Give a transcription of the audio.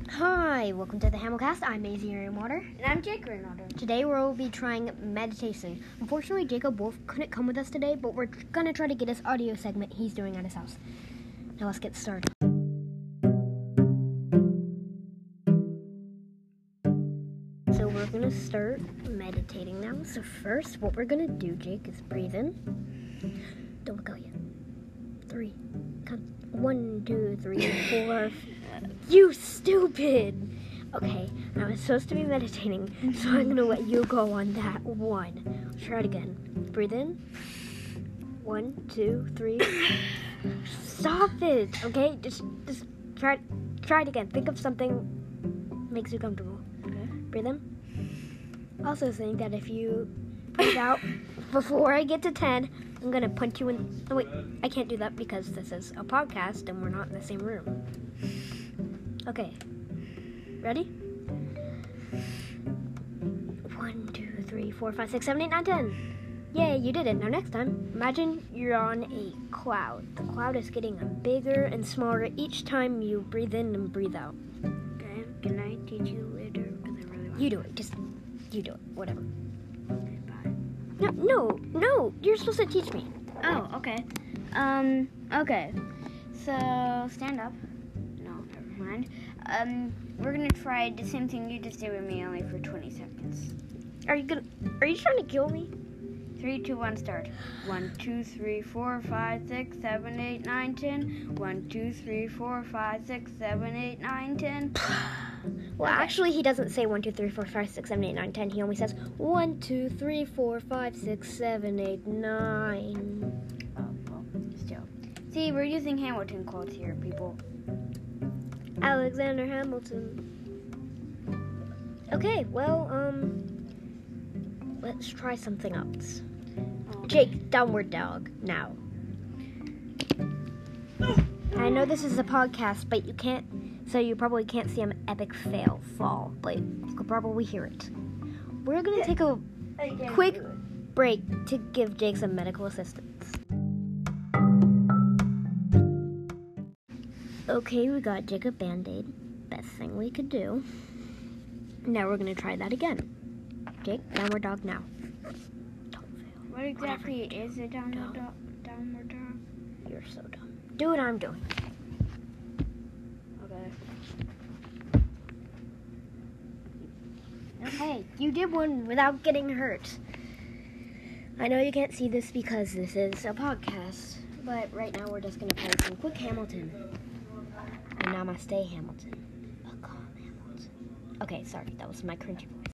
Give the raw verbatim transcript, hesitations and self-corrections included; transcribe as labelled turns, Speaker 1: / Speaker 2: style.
Speaker 1: Hi, welcome to the Hamilcast. I'm Maisie Rainwater.
Speaker 2: And I'm Jake Rainwater.
Speaker 1: Today we'll be trying meditation. Unfortunately, Jacob Wolf couldn't come with us today, but we're going to try to get his audio segment he's doing at his house. Now let's get started. So we're going to start meditating now. So first, what we're going to do, Jake, is breathe in. Don't look out yet. Three. Count. One, two, three, four. You stupid! Okay, I was supposed to be meditating, so I'm gonna let you go on that one. Let's try it again. Breathe in. One, two, three. Stop it! Okay, just just try try it again. Think of something makes you comfortable.
Speaker 2: Okay.
Speaker 1: Breathe in. Also think that if you breathe out before I get to ten, I'm gonna punch you in. Oh wait, I can't do that because this is a podcast and we're not in the same room. Okay, ready? One, two, three, four, five, six, seven, eight, nine, ten. Yay, you did it. Now next time, imagine you're on a cloud. The cloud is getting bigger and smaller each time you breathe in and breathe out.
Speaker 2: Okay, can I teach you later? Because I really want
Speaker 1: You do it. Just, you do it. Whatever.
Speaker 2: Okay, bye.
Speaker 1: No, no, no. You're supposed to teach me.
Speaker 2: Oh, okay. Um, okay. So, stand up. No, never mind. Um, we're gonna try the same thing you just did with me, only for twenty seconds.
Speaker 1: Are you gonna, are you trying to kill me?
Speaker 2: Three, two, one, start. One, two, three, four, five, six, seven, eight, nine, ten. One, two, three, four, five, six, seven, eight, nine, ten.
Speaker 1: Well,
Speaker 2: Okay.
Speaker 1: actually, he doesn't say one, two, three, four, five, six, seven, eight, nine, ten. He only says one, two, three, four, five, six, seven, eight, nine.
Speaker 2: Oh, well, still. See, we're using Hamilton quotes here, people.
Speaker 1: Alexander Hamilton. Okay, well, um, let's try something else.
Speaker 2: Oh.
Speaker 1: Jake, downward dog, now. I know this is a podcast, but you can't, so you probably can't see an epic fail fall, but you could probably hear it. We're gonna take a quick break to give Jake some medical assistance. Okay, we got Jake a Band-Aid. Best thing we could do. Now we're gonna try that again. Jake, downward dog now. Don't fail.
Speaker 2: What exactly
Speaker 1: Whatever.
Speaker 2: is a downward
Speaker 1: Don't.
Speaker 2: dog? Downward dog?
Speaker 1: You're so dumb. Do what I'm doing.
Speaker 2: Okay.
Speaker 1: Hey, you did one without getting hurt. I know you can't see this because this is a podcast, but right now we're just gonna play some quick Hamilton. And Namaste Hamilton. A calm Hamilton. Okay, sorry, that was my cringy voice.